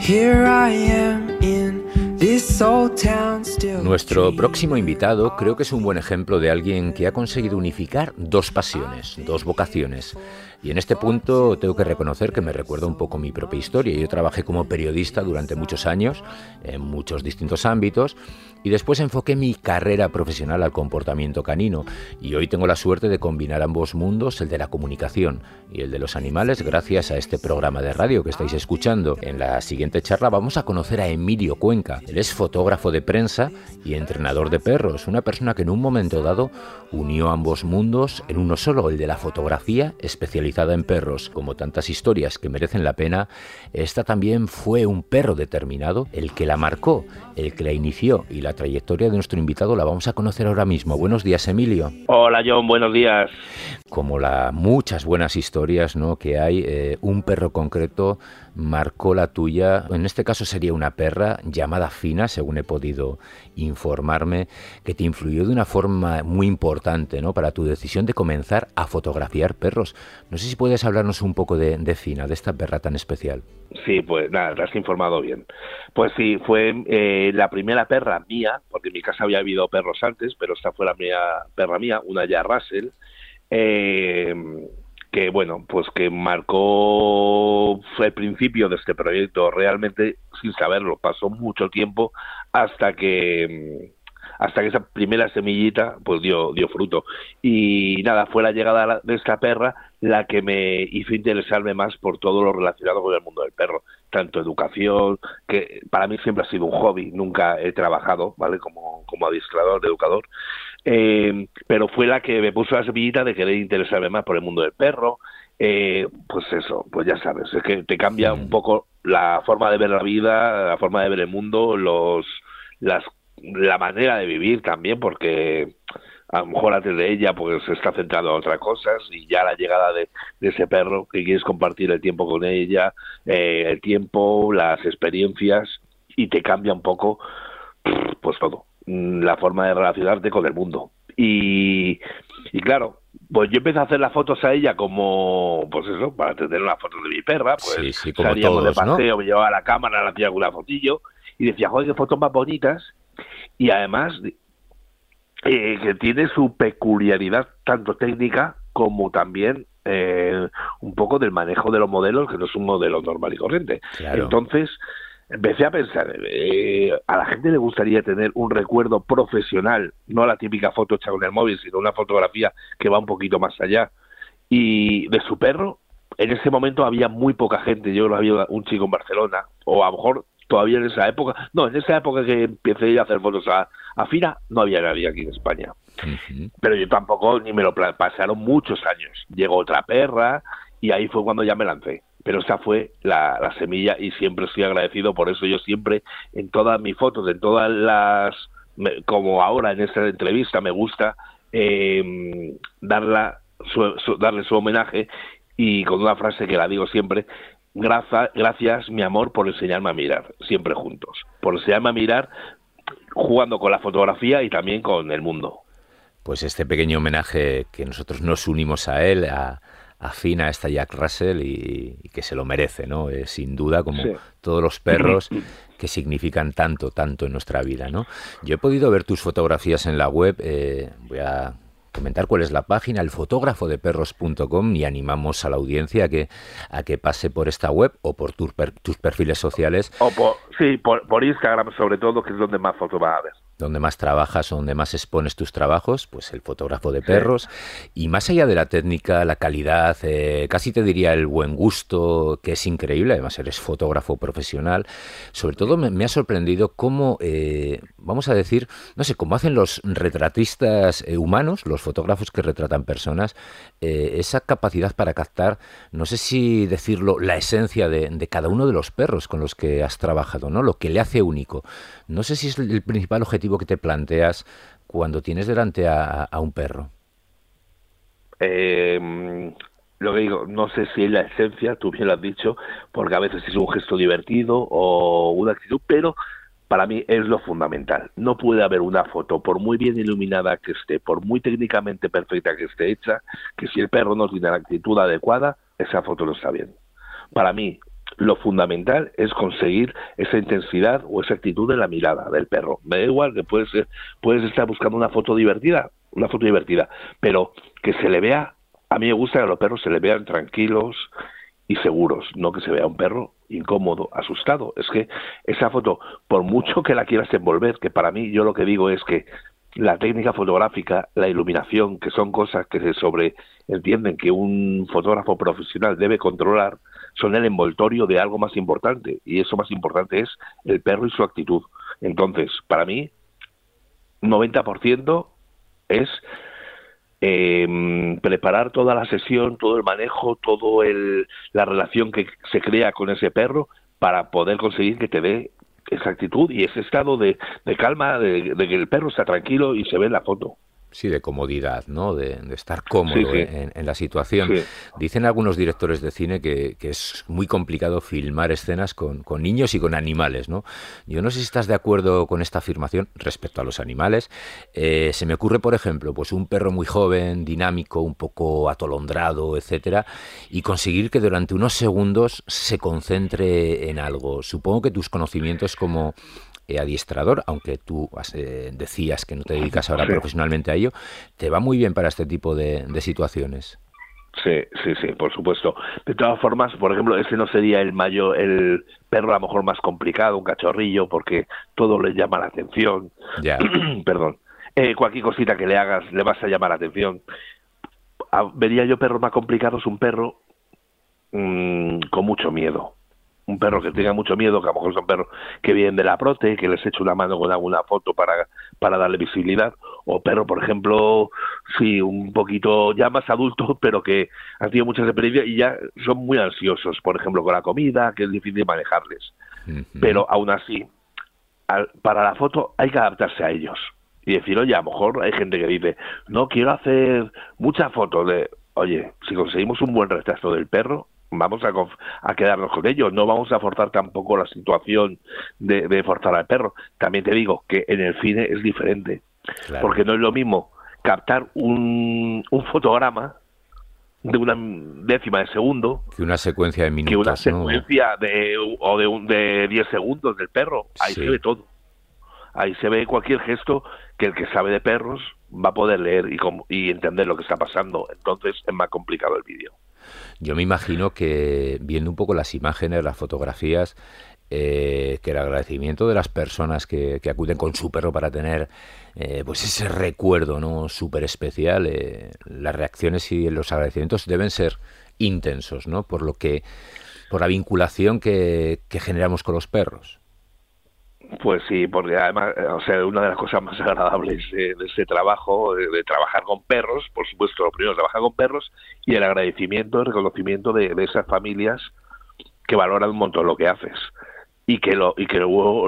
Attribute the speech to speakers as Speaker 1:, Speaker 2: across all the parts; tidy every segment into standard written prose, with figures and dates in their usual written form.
Speaker 1: Here I am in this old town still.
Speaker 2: Nuestro próximo invitado creo que es un buen ejemplo de alguien que ha conseguido unificar dos pasiones, dos vocaciones. Y en este punto tengo que reconocer que me recuerda un poco mi propia historia. Yo trabajé como periodista durante muchos años, en muchos distintos ámbitos, y después enfoqué mi carrera profesional al comportamiento canino. Y hoy tengo la suerte de combinar ambos mundos, el de la comunicación y el de los animales, gracias a este programa de radio que estáis escuchando. En la siguiente charla vamos a conocer a Emilio Cuenca. Él es fotógrafo de prensa y entrenador de perros, una persona que en un momento dado unió ambos mundos en uno solo, el de la fotografía especializada en perros. Como tantas historias que merecen la pena, esta también fue un perro determinado, el que la marcó, el que la inició, y la trayectoria de nuestro invitado la vamos a conocer ahora mismo. Buenos días, Emilio.
Speaker 3: Hola, John, buenos días.
Speaker 2: Como muchas buenas historias, ¿no?, que hay, un perro concreto marcó la tuya. En este caso sería una perra llamada Fina, según he podido informarme, que te influyó de una forma muy importante, ¿no?, para tu decisión de comenzar a fotografiar perros. No sé si puedes hablarnos un poco de Fina, de esta perra tan especial.
Speaker 3: Sí, pues nada, te has informado bien. Pues sí, fue la primera perra mía, porque en mi casa había habido perros antes, pero esta fue la perra mía, una Jack Russell, que bueno, pues que marcó el principio de este proyecto, realmente sin saberlo. Pasó mucho tiempo hasta que esa primera semillita pues dio fruto. Y nada, fue la llegada de esta perra la que me hizo interesarme más por todo lo relacionado con el mundo del perro, tanto educación, que para mí siempre ha sido un hobby, nunca he trabajado, ¿vale?, como adiestrador, de educador, pero fue la que me puso la semillita de querer interesarme más por el mundo del perro. Pues eso, pues ya sabes, es que te cambia un poco la forma de ver la vida, la forma de ver el mundo, la manera de vivir también, porque a lo mejor antes de ella pues está centrado en otras cosas, y ya la llegada de ese perro que quieres compartir el tiempo con ella, el tiempo, las experiencias, y te cambia un poco pues todo, la forma de relacionarte con el mundo. Y claro, pues yo empecé a hacer las fotos a ella como, pues eso, para tener las fotos de mi perra, pues
Speaker 2: sí, como
Speaker 3: salíamos
Speaker 2: todos,
Speaker 3: de paseo,
Speaker 2: ¿no?
Speaker 3: me llevaba la cámara, le hacía alguna fotillo, y decía, joder, qué fotos más bonitas. Y además que tiene su peculiaridad, tanto técnica como también un poco del manejo de los modelos, que no es un modelo normal y corriente.
Speaker 2: Claro.
Speaker 3: Entonces empecé a pensar, a la gente le gustaría tener un recuerdo profesional, no la típica foto hecha con el móvil, sino una fotografía que va un poquito más allá. Y de su perro, en ese momento había muy poca gente. Yo había un chico en Barcelona, o a lo mejor todavía en esa época que empecé a hacer fotos a Fina, no había nadie aquí en España.
Speaker 2: Uh-huh.
Speaker 3: Pero yo tampoco, ni me lo pasaron muchos años. Llegó otra perra y ahí fue cuando ya me lancé. Pero esa fue la semilla, y siempre estoy agradecido por eso. Yo siempre, en todas mis fotos, en todas como ahora en esta entrevista, me gusta darle su homenaje, y con una frase que la digo siempre: gracias, mi amor, por enseñarme a mirar, siempre juntos, por enseñarme a mirar, jugando con la fotografía y también con el mundo.
Speaker 2: Pues este pequeño homenaje que nosotros nos unimos a él, a Fina, a esta Jack Russell, y que se lo merece, ¿no? Sin duda, como
Speaker 3: Sí.
Speaker 2: todos los perros que significan tanto en nuestra vida, ¿no? Yo he podido ver tus fotografías en la web, voy a comentar cuál es la página, elfotografodeperros.com, y animamos a la audiencia a que pase por esta web o por tus perfiles sociales.
Speaker 3: O por Instagram, sobre todo, que es donde más fotos vas a ver.
Speaker 2: Donde más trabajas o donde más expones tus trabajos, pues el fotógrafo de perros. Sí. Y más allá de la técnica, la calidad, casi te diría el buen gusto, que es increíble, además eres fotógrafo profesional, sobre todo me ha sorprendido cómo, vamos a decir, no sé, cómo hacen los retratistas humanos, los fotógrafos que retratan personas, esa capacidad para captar, no sé si decirlo, la esencia de cada uno de los perros con los que has trabajado, ¿no? Lo que le hace único. No sé si es el principal objetivo que te planteas cuando tienes delante a un perro.
Speaker 3: Lo que digo, no sé si es la esencia, tú bien lo has dicho, porque a veces es un gesto divertido o una actitud, pero para mí es lo fundamental. No puede haber una foto, por muy bien iluminada que esté, por muy técnicamente perfecta que esté hecha, que si el perro no tiene la actitud adecuada, esa foto no está bien. Para mí, lo fundamental es conseguir esa intensidad o esa actitud en la mirada del perro. Me da igual que puedes estar buscando una foto divertida, pero que se le vea, a mí me gusta que los perros se le vean tranquilos y seguros, no que se vea un perro incómodo, asustado. Es que esa foto, por mucho que la quieras envolver, que para mí yo lo que digo es que la técnica fotográfica, la iluminación, que son cosas que se sobreentienden que un fotógrafo profesional debe controlar, son el envoltorio de algo más importante, y eso más importante es el perro y su actitud. Entonces, para mí, 90% es preparar toda la sesión, todo el manejo, la relación que se crea con ese perro para poder conseguir que te dé esa actitud y ese estado de calma, de que el perro está tranquilo y se ve en la foto.
Speaker 2: Sí, de comodidad, ¿no? De estar cómodo
Speaker 3: Sí.
Speaker 2: en la situación.
Speaker 3: Sí.
Speaker 2: Dicen algunos directores de cine que es muy complicado filmar escenas con niños y con animales, ¿no? Yo no sé si estás de acuerdo con esta afirmación respecto a los animales. Se me ocurre, por ejemplo, pues un perro muy joven, dinámico, un poco atolondrado, etcétera, y conseguir que durante unos segundos se concentre en algo. Supongo que tus conocimientos como adiestrador, aunque tú decías que no te dedicas ahora profesionalmente a ello, te va muy bien para este tipo de situaciones.
Speaker 3: Sí, por supuesto. De todas formas, por ejemplo, ese no sería el perro a lo mejor más complicado, un cachorrillo, porque todo le llama la atención.
Speaker 2: Ya.
Speaker 3: Perdón. Cualquier cosita que le hagas le vas a llamar la atención. Vería yo perros más complicados, un perro con mucho miedo. Un perro que tenga mucho miedo, que a lo mejor son perros que vienen de la prote, que les echo una mano con alguna foto para darle visibilidad, o perro, por ejemplo, sí, un poquito ya más adultos, pero que han tenido muchas experiencias y ya son muy ansiosos, por ejemplo, con la comida, que es difícil manejarles. Pero aún así, para la foto hay que adaptarse a ellos y decir, oye, a lo mejor hay gente que dice, no quiero hacer muchas fotos oye, si conseguimos un buen retrato del perro, vamos a quedarnos con ello, no vamos a forzar tampoco la situación de forzar al perro. También te digo que en el cine es diferente, claro, porque no es lo mismo captar un fotograma de una décima de segundo
Speaker 2: que una secuencia de minutos,
Speaker 3: que una secuencia de 10 segundos del perro. Ahí se ve todo. Ahí se ve cualquier gesto que el que sabe de perros va a poder leer y entender lo que está pasando. Entonces es más complicado el vídeo.
Speaker 2: Yo me imagino que viendo un poco las imágenes, las fotografías, que el agradecimiento de las personas que acuden con su perro para tener pues ese recuerdo, ¿no?, súper especial, las reacciones y los agradecimientos deben ser intensos, ¿no?, por la vinculación que generamos con los perros.
Speaker 3: Pues sí, porque además, o sea, una de las cosas más agradables de este trabajo, de trabajar con perros, por supuesto, lo primero, trabajar con perros y el agradecimiento, el reconocimiento de esas familias que valoran un montón lo que haces y que luego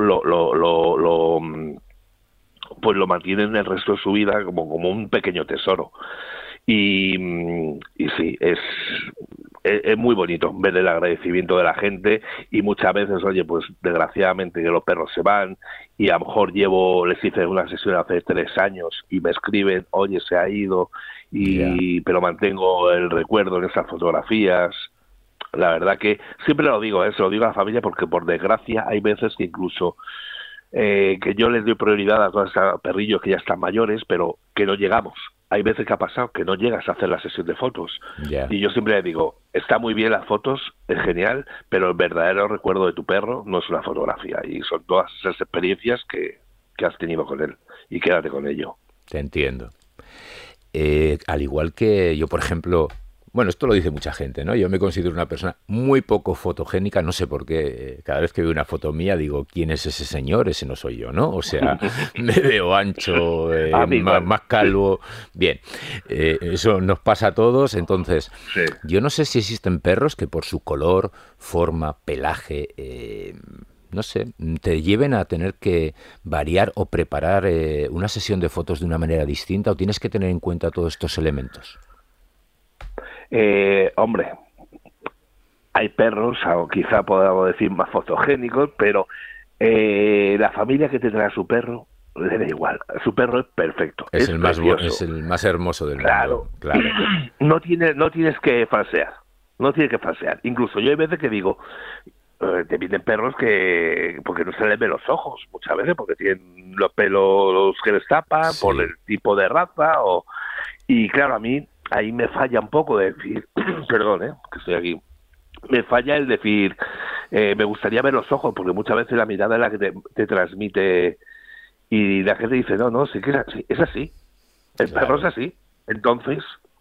Speaker 3: pues lo mantienen el resto de su vida como un pequeño tesoro. Y sí, es muy bonito ver el agradecimiento de la gente y muchas veces, oye, pues desgraciadamente que los perros se van y a lo mejor les hice una sesión hace 3 años y me escriben, oye, se ha ido, pero mantengo el recuerdo en esas fotografías. La verdad que siempre lo digo a la familia porque por desgracia hay veces que incluso que yo les doy prioridad a todos esos perrillos que ya están mayores, pero que no llegamos. Hay veces que ha pasado que no llegas a hacer la sesión de fotos. Y yo siempre le digo, está muy bien las fotos, es genial, pero el verdadero recuerdo de tu perro no es una fotografía. Y son todas esas experiencias que has tenido con él. Y quédate con ello.
Speaker 2: Te entiendo. Al igual que yo, por ejemplo... Bueno, esto lo dice mucha gente, ¿no? Yo me considero una persona muy poco fotogénica, no sé por qué. Cada vez que veo una foto mía digo, ¿quién es ese señor? Ese no soy yo, ¿no? O sea, me veo ancho, más calvo. Bien, eso nos pasa a todos. Entonces, yo no sé si existen perros que por su color, forma, pelaje... no sé, te lleven a tener que variar o preparar una sesión de fotos de una manera distinta, o tienes que tener en cuenta todos estos elementos.
Speaker 3: Hombre, hay perros, o quizá podamos decir más fotogénicos, pero la familia que tendrá a su perro le da igual. Su perro es perfecto.
Speaker 2: Es el más hermoso del mundo. Claro.
Speaker 3: No tienes que falsear. No tienes que falsear. Incluso yo hay veces que digo, te vienen perros que porque no se les ve los ojos muchas veces, porque tienen los pelos que les tapan,
Speaker 2: Sí.
Speaker 3: por el tipo de raza, y claro, a mí ahí me falla un poco de decir, perdón, que estoy aquí, me falla el decir, me gustaría ver los ojos, porque muchas veces la mirada es la que te transmite, y la gente dice, no, sí que es así, el
Speaker 2: Claro.
Speaker 3: perro es así, entonces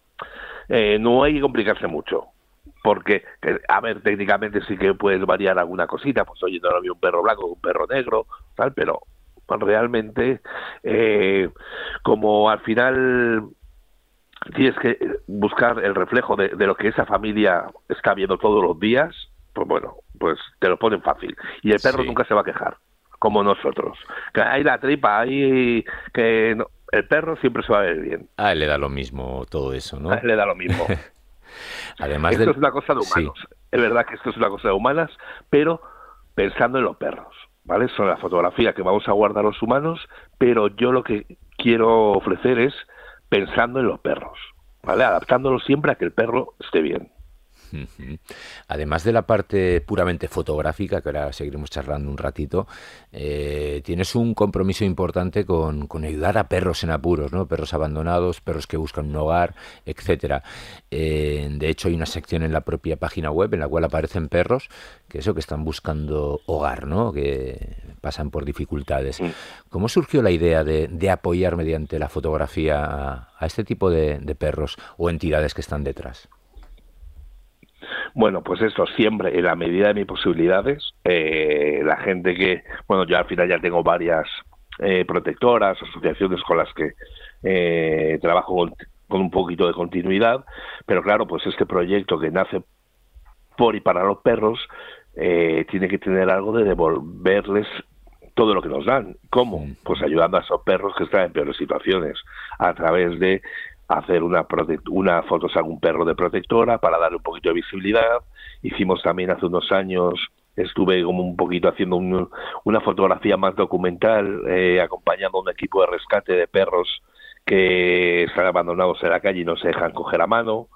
Speaker 3: no hay que complicarse mucho. Porque, a ver, técnicamente sí que puedes variar alguna cosita, pues oye, no lo vi un perro blanco, un perro negro, tal, pero realmente, como al final tienes que buscar el reflejo de lo que esa familia está viendo todos los días, pues bueno, pues te lo ponen fácil. Y el perro
Speaker 2: Sí.
Speaker 3: nunca se va a quejar, como nosotros. Que hay la tripa, hay que no, el perro siempre se va a ver bien.
Speaker 2: A él le da lo mismo todo eso,
Speaker 3: A
Speaker 2: ¿no?
Speaker 3: él le da lo mismo.
Speaker 2: Además
Speaker 3: Esto
Speaker 2: del...
Speaker 3: es una cosa de
Speaker 2: Sí.
Speaker 3: humanos. Es verdad que esto es una cosa de humanas, pero pensando en los perros, ¿vale? Son las fotografías que vamos a guardar los humanos, pero yo lo que quiero ofrecer es pensando en los perros, ¿vale? Adaptándolo siempre a que el perro esté bien.
Speaker 2: Ujú. Además de la parte puramente fotográfica, que ahora seguiremos charlando un ratito, tienes un compromiso importante con ayudar a perros en apuros, ¿no? Perros abandonados, perros que buscan un hogar, etcétera. De hecho, hay una sección en la propia página web en la cual aparecen perros que están buscando hogar, ¿no? Que pasan por dificultades.
Speaker 3: Mm.
Speaker 2: ¿Cómo surgió la idea de apoyar mediante la fotografía a este tipo de perros o entidades que están detrás?
Speaker 3: Bueno, pues esto siempre, en la medida de mis posibilidades, la gente que, bueno, yo al final ya tengo varias protectoras, asociaciones con las que trabajo con un poquito de continuidad, pero claro, pues este proyecto que nace por y para los perros tiene que tener algo de devolverles todo lo que nos dan. ¿Cómo? Pues ayudando a esos perros que están en peores situaciones, a través de hacer una fotos a algún perro de protectora para darle un poquito de visibilidad. Hicimos también hace unos años, estuve como un poquito haciendo una fotografía más documental, acompañando a un equipo de rescate de perros que están abandonados en la calle y no se dejan coger a mano.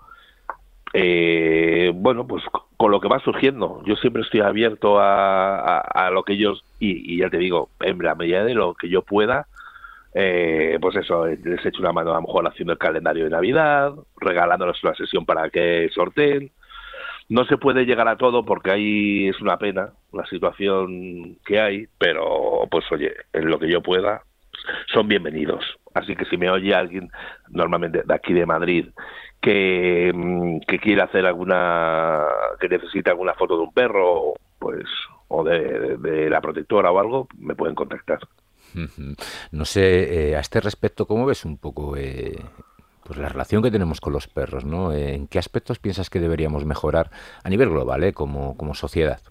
Speaker 3: Bueno, pues con lo que va surgiendo, yo siempre estoy abierto a lo que ellos, y ya te digo, en la medida de lo que yo pueda, pues eso, les echo una mano a lo mejor haciendo el calendario de Navidad, regalándoles una sesión para que sorteen. No se puede llegar a todo porque ahí es una pena la situación que hay, pero pues oye, en lo que yo pueda, son bienvenidos. Así que si me oye alguien, normalmente de aquí de Madrid, que quiere hacer que necesita alguna foto de un perro, pues, o de la protectora o algo, me pueden contactar.
Speaker 2: Ujú. No sé, a este respecto, ¿cómo ves un poco pues la relación que tenemos con los perros, ¿no? ¿En qué aspectos piensas que deberíamos mejorar a nivel global, como sociedad?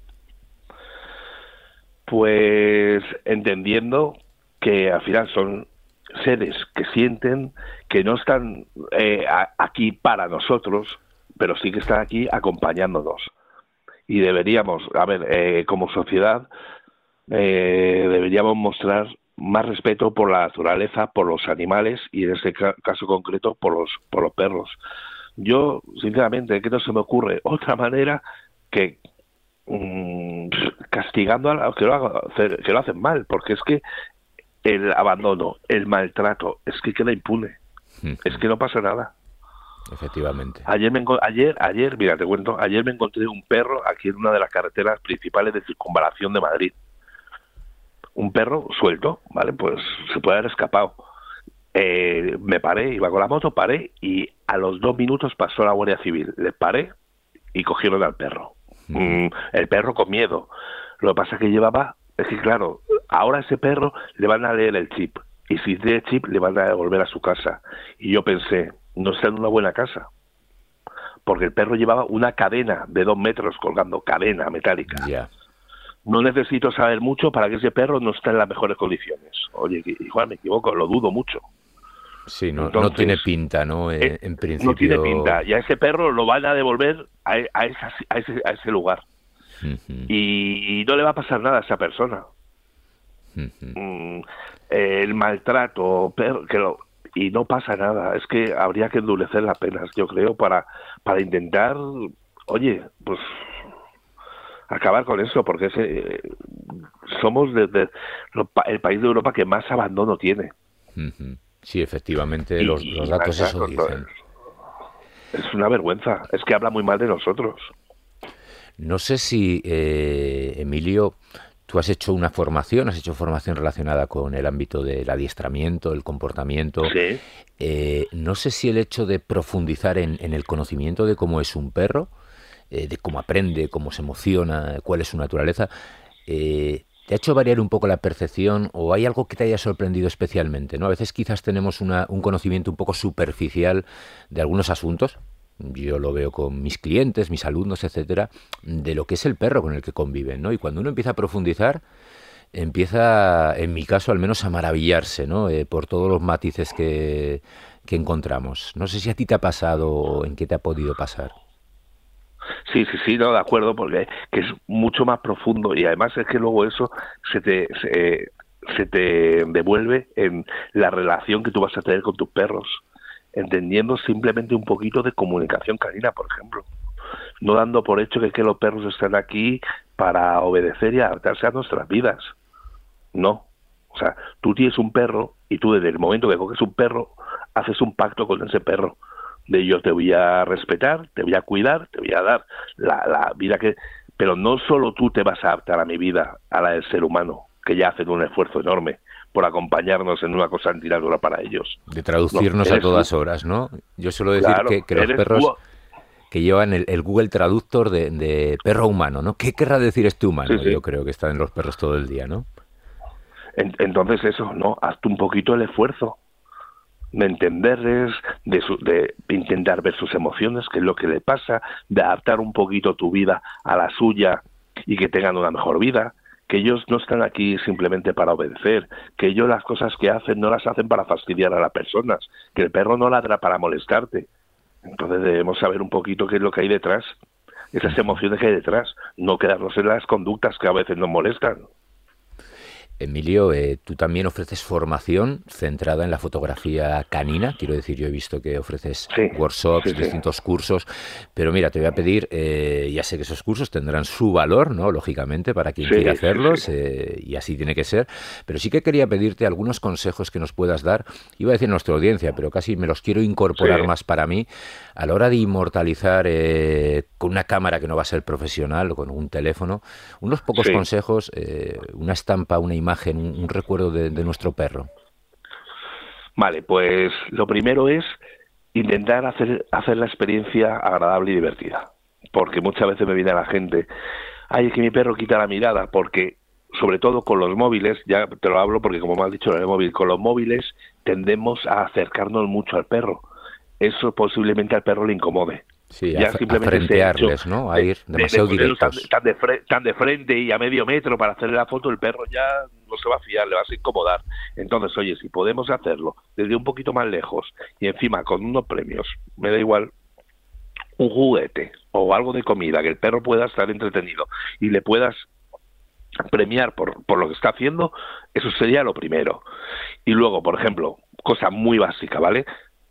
Speaker 3: Pues entendiendo que al final son seres que sienten, que no están aquí para nosotros, pero sí que están aquí acompañándonos. Y deberíamos, a ver, como sociedad, deberíamos mostrar más respeto por la naturaleza, por los animales y en este caso concreto por los perros. Yo, sinceramente, que no se me ocurre otra manera que castigando a los que lo hacen mal, porque es que el abandono, el maltrato, es que queda impune, es que no pasa nada.
Speaker 2: Efectivamente.
Speaker 3: Ayer, mira, te cuento, ayer me encontré un perro aquí en una de las carreteras principales de circunvalación de Madrid. Un perro suelto, ¿vale? Pues se puede haber escapado. Me paré, iba con la moto, paré y a los 2 minutos pasó la Guardia Civil. Le paré y cogieron al perro. El perro con miedo. Lo que pasa es que es que claro, ahora a ese perro le van a leer el chip y si tiene chip le van a devolver a su casa. Y yo pensé, no está en una buena casa, porque el perro llevaba una cadena de 2 metros colgando, cadena metálica.
Speaker 2: Ya.
Speaker 3: No necesito saber mucho para que ese perro no esté en las mejores condiciones. Oye, igual me equivoco, lo dudo mucho.
Speaker 2: Sí, no
Speaker 3: Entonces,
Speaker 2: tiene pinta, ¿no? En principio.
Speaker 3: No tiene pinta. Y a ese perro lo van a devolver a ese lugar.
Speaker 2: Uh-huh.
Speaker 3: Y no le va a pasar nada a esa persona.
Speaker 2: Uh-huh.
Speaker 3: El maltrato, y no pasa nada. Es que habría que endurecer las penas, yo creo, para intentar, oye, pues acabar con eso, porque somos el país de Europa que más abandono tiene.
Speaker 2: Ujú. Sí, efectivamente, los datos eso dicen.
Speaker 3: Es una vergüenza, es que habla muy mal de nosotros.
Speaker 2: No sé si, Emilio, tú has hecho formación relacionada con el ámbito del adiestramiento, el comportamiento.
Speaker 3: Sí.
Speaker 2: No sé si el hecho de profundizar en el conocimiento de cómo es un perro, de cómo aprende, cómo se emociona, cuál es su naturaleza, ¿te ha hecho variar un poco la percepción o hay algo que te haya sorprendido especialmente? ¿No? A veces quizás tenemos un conocimiento un poco superficial de algunos asuntos. Yo lo veo con mis clientes, mis alumnos, etcétera, de lo que es el perro con el que conviven, ¿no? Y cuando uno empieza a profundizar, empieza, en mi caso al menos, a maravillarse, ¿no? Por todos los matices que encontramos. No sé si a ti te ha pasado o en qué te ha podido pasar.
Speaker 3: Sí, no, de acuerdo, porque que es mucho más profundo y además es que luego eso se te devuelve en la relación que tú vas a tener con tus perros, entendiendo simplemente un poquito de comunicación canina, por ejemplo, no dando por hecho que los perros están aquí para obedecer y adaptarse a nuestras vidas. No. O sea, tú tienes un perro y tú desde el momento que coges un perro, haces un pacto con ese perro. De yo te voy a respetar, te voy a cuidar, te voy a dar la vida que... Pero no solo tú te vas a adaptar a mi vida, a la del ser humano, que ya hacen un esfuerzo enorme por acompañarnos en una cosa antinatural para ellos.
Speaker 2: De traducirnos a todas horas, ¿no? Yo suelo decir que los perros que llevan el Google Traductor de perro humano, ¿no? ¿Qué querrá decir este humano? Sí. Yo creo que están en los perros todo el día, ¿no?
Speaker 3: Entonces eso, ¿no? Hazte un poquito el esfuerzo de entenderles, de intentar ver sus emociones, qué es lo que le pasa, de adaptar un poquito tu vida a la suya y que tengan una mejor vida, que ellos no están aquí simplemente para obedecer, que ellos las cosas que hacen no las hacen para fastidiar a las personas, que el perro no ladra para molestarte. Entonces debemos saber un poquito qué es lo que hay detrás, esas emociones que hay detrás, no quedarnos en las conductas que a veces nos molestan.
Speaker 2: Emilio, tú también ofreces formación centrada en la fotografía canina. Quiero decir, yo he visto que ofreces workshops, distintos cursos, pero mira, te voy a pedir, ya sé que esos cursos tendrán su valor, ¿no? Lógicamente, para quien quiera hacerlos, y así tiene que ser, pero sí que quería pedirte algunos consejos que nos puedas dar, iba a decir nuestra audiencia, pero casi me los quiero incorporar más para mí, a la hora de inmortalizar con una cámara que no va a ser profesional o con un teléfono, unos pocos consejos, una estampa, una imagen, un recuerdo de nuestro perro.
Speaker 3: Vale, pues lo primero es intentar hacer la experiencia agradable y divertida, porque muchas veces me viene la gente, ay, es que mi perro quita la mirada, porque sobre todo con los móviles, ya te lo hablo porque como me has dicho en el móvil, con los móviles tendemos a acercarnos mucho al perro, eso posiblemente al perro le incomode.
Speaker 2: Sí, ya simplemente a frentearles, ¿no? A ir demasiado directos.
Speaker 3: Tan de frente y a medio metro para hacerle la foto, el perro ya no se va a fiar, le vas a incomodar. Entonces, oye, si podemos hacerlo desde un poquito más lejos y encima con unos premios, me da igual, un juguete o algo de comida, que el perro pueda estar entretenido y le puedas premiar por lo que está haciendo, eso sería lo primero. Y luego, por ejemplo, cosa muy básica, ¿vale?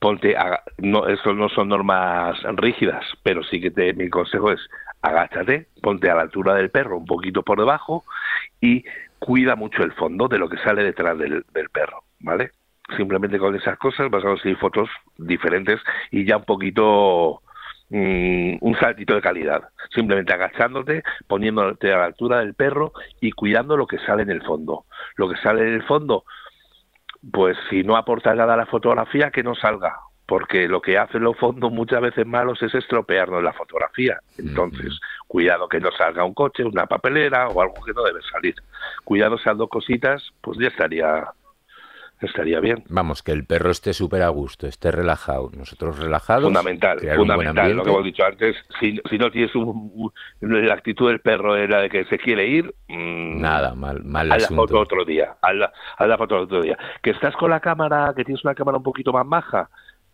Speaker 3: Eso no son normas rígidas, pero sí que mi consejo es agáchate, ponte a la altura del perro, un poquito por debajo y cuida mucho el fondo de lo que sale detrás del perro, ¿vale? Simplemente con esas cosas vas a conseguir fotos diferentes y ya un poquito un saltito de calidad, simplemente agachándote, poniéndote a la altura del perro y cuidando lo que sale en el fondo. Lo que sale en el fondo, pues si no aporta nada a la fotografía, que no salga, porque lo que hacen los fondos muchas veces malos es estropearnos la fotografía. Entonces, cuidado que no salga un coche, una papelera o algo que no debe salir. Cuidado esas dos cositas, pues ya estaría bien.
Speaker 2: Vamos, que el perro esté súper a gusto, esté relajado, nosotros relajados.
Speaker 3: Fundamental, lo que hemos dicho antes. Si no tienes la actitud del perro era de que se quiere ir,
Speaker 2: nada, mal
Speaker 3: haz
Speaker 2: asunto.
Speaker 3: La foto otro día, haz la foto otro día. Que estás con la cámara, que tienes una cámara un poquito más maja,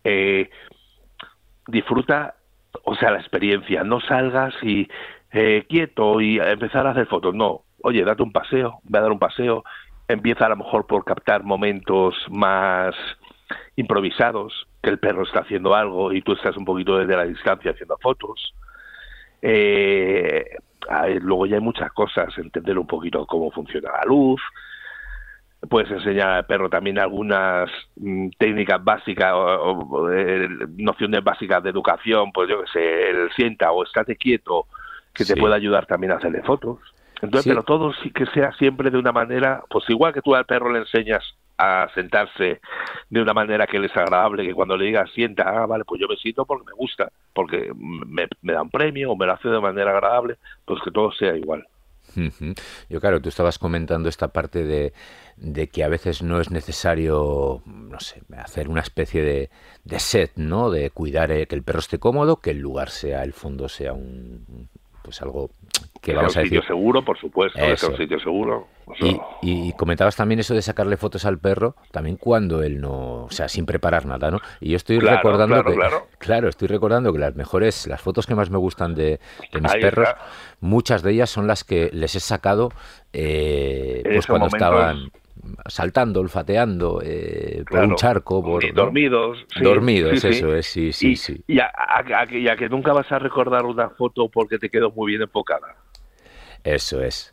Speaker 3: disfruta, o sea, la experiencia. No salgas y quieto y empezar a hacer fotos. No, oye, date un paseo, ve a dar un paseo. Empieza a lo mejor por captar momentos más improvisados, que el perro está haciendo algo y tú estás un poquito desde la distancia haciendo fotos. luego ya hay muchas cosas, entender un poquito cómo funciona la luz. Puedes enseñar al perro también algunas técnicas básicas o nociones básicas de educación, pues yo que sé, el sienta o estate quieto, que te puede ayudar también a hacerle fotos. Entonces, pero todo sí que sea siempre de una manera, pues igual que tú al perro le enseñas a sentarse de una manera que le es agradable, que cuando le digas sienta, vale, pues yo me siento porque me gusta, porque me da un premio o me lo hace de manera agradable, pues que todo sea igual.
Speaker 2: Yo, claro, tú estabas comentando esta parte de que a veces no es necesario, no sé, hacer una especie de set, ¿no? De cuidar que el perro esté cómodo, que el lugar sea, el fondo sea pues algo que vamos a decir.
Speaker 3: Un sitio seguro, por supuesto, es un sitio seguro.
Speaker 2: Y comentabas también eso de sacarle fotos al perro, también cuando él no, o sea, sin preparar nada, ¿no? Y yo estoy recordando estoy recordando que las fotos que más me gustan de mis perros, muchas de ellas son las que les he sacado pues cuando estaban saltando, olfateando por un charco,
Speaker 3: dormidos,
Speaker 2: eso es, sí.
Speaker 3: Y a que nunca vas a recordar una foto porque te quedó muy bien enfocada.
Speaker 2: Eso es.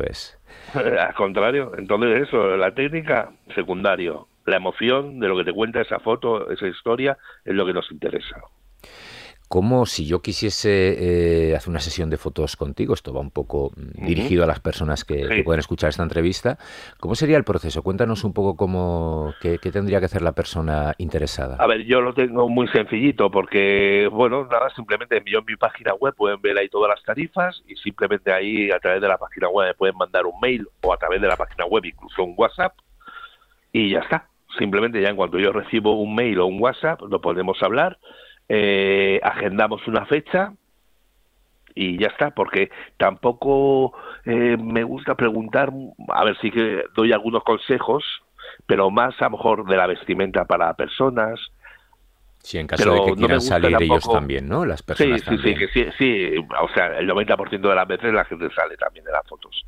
Speaker 3: Al contrario, entonces eso, la técnica, secundario. La emoción de lo que te cuenta esa foto, esa historia, es lo que nos interesa.
Speaker 2: Como si yo quisiese hacer una sesión de fotos contigo, esto va un poco dirigido a las personas que pueden escuchar esta entrevista, ¿cómo sería el proceso? Cuéntanos un poco qué tendría que hacer la persona interesada.
Speaker 3: A ver, yo lo tengo muy sencillito porque, bueno, nada, simplemente yo en mi página web pueden ver ahí todas las tarifas y simplemente ahí a través de la página web me pueden mandar un mail o a través de la página web incluso un WhatsApp y ya está. Simplemente ya en cuanto yo recibo un mail o un WhatsApp lo podemos hablar. Agendamos una fecha y ya está, porque tampoco me gusta preguntar, a ver, sí que doy algunos consejos, pero más a lo mejor de la vestimenta para personas.
Speaker 2: Sí, en caso de que quieran salir tampoco, ellos también, ¿no? Las personas también.
Speaker 3: Sí, o sea, el 90% de las veces la gente sale también de las fotos.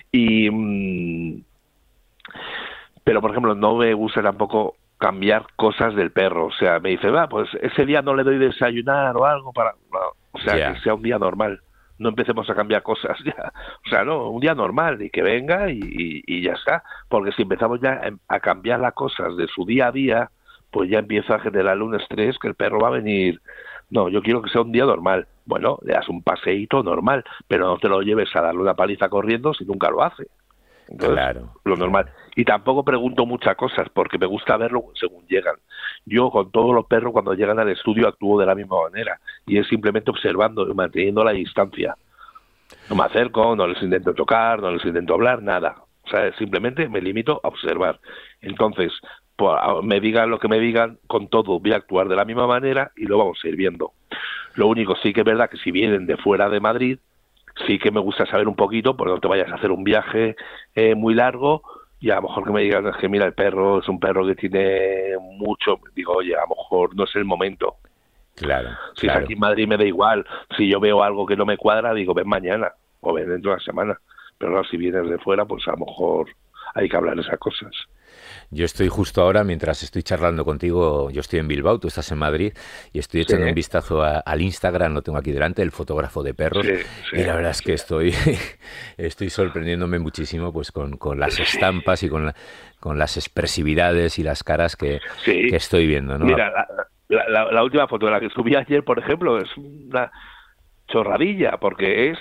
Speaker 3: Pero, por ejemplo, no me gusta tampoco cambiar cosas del perro, o sea, me dice, pues ese día no le doy desayunar o algo que sea un día normal, no empecemos a cambiar cosas ya, o sea, no, un día normal y que venga y ya está, porque si empezamos ya a cambiar las cosas de su día a día, pues ya empieza a generar un estrés que el perro va a venir, no, yo quiero que sea un día normal, bueno, le das un paseíto normal, pero no te lo lleves a darle una paliza corriendo si nunca lo hace. Entonces, claro, lo normal. Y tampoco pregunto muchas cosas porque me gusta verlo según llegan. Yo con todos los perros cuando llegan al estudio actúo de la misma manera y es simplemente observando y manteniendo la distancia. No me acerco, no les intento tocar, no les intento hablar, nada. O sea, simplemente me limito a observar. Entonces, pues, me digan lo que me digan, con todo voy a actuar de la misma manera y lo vamos a ir viendo. Lo único sí que es verdad que si vienen de fuera de Madrid, sí que me gusta saber un poquito, pues no te vayas a hacer un viaje muy largo y a lo mejor que me digan, es que mira, el perro es un perro que tiene mucho, digo, oye, a lo mejor no es el momento.
Speaker 2: Claro.
Speaker 3: Si es aquí en Madrid me da igual, si yo veo algo que no me cuadra, digo, ven mañana o ven dentro de una semana, pero no, si vienes de fuera, pues a lo mejor hay que hablar de esas cosas.
Speaker 2: Yo estoy justo ahora, mientras estoy charlando contigo, yo estoy en Bilbao, tú estás en Madrid, y estoy echando un vistazo al Instagram, lo tengo aquí delante, el fotógrafo de perros, y la verdad es que estoy sorprendiéndome muchísimo pues con las estampas y con las expresividades y las caras que estoy viendo, ¿no?
Speaker 3: Mira, la última foto de la que subí ayer, por ejemplo, es una chorradilla, porque es...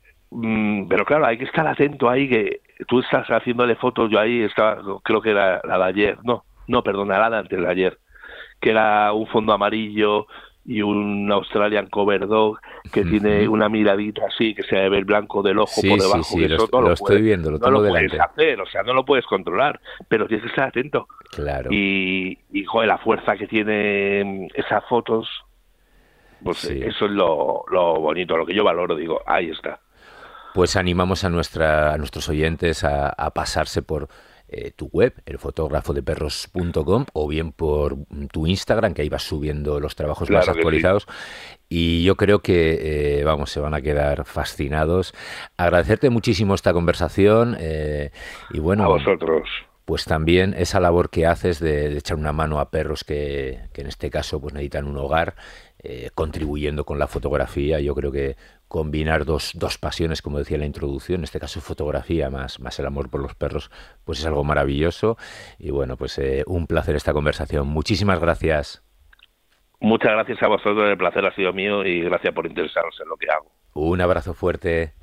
Speaker 3: pero claro, hay que estar atento ahí, que tú estás haciéndole fotos, yo ahí estaba, creo que era la de ayer, perdona, la de antes de ayer, que era un fondo amarillo y un Australian Cover Dog que tiene una miradita así, que se ve el blanco del ojo por debajo.
Speaker 2: Sí, eso lo estoy viendo, lo tengo delante.
Speaker 3: No lo puedes hacer, o sea, no lo puedes controlar, pero tienes que estar atento.
Speaker 2: Claro.
Speaker 3: Y joder, la fuerza que tienen esas fotos, pues eso es lo bonito, lo que yo valoro, digo, ahí está.
Speaker 2: Pues animamos a nuestros oyentes a pasarse por tu web, elfotografodeperros.com, o bien por tu Instagram, que ahí vas subiendo los trabajos más actualizados. Y yo creo que, se van a quedar fascinados. Agradecerte muchísimo esta conversación y bueno...
Speaker 3: A vosotros.
Speaker 2: Pues también esa labor que haces de echar una mano a perros que en este caso pues necesitan un hogar, contribuyendo con la fotografía. Yo creo que combinar dos pasiones, como decía en la introducción, en este caso fotografía más el amor por los perros, pues es algo maravilloso. Y bueno, pues un placer esta conversación. Muchísimas gracias.
Speaker 3: Muchas gracias a vosotros, el placer ha sido mío y gracias por interesaros en lo que hago.
Speaker 2: Un abrazo fuerte.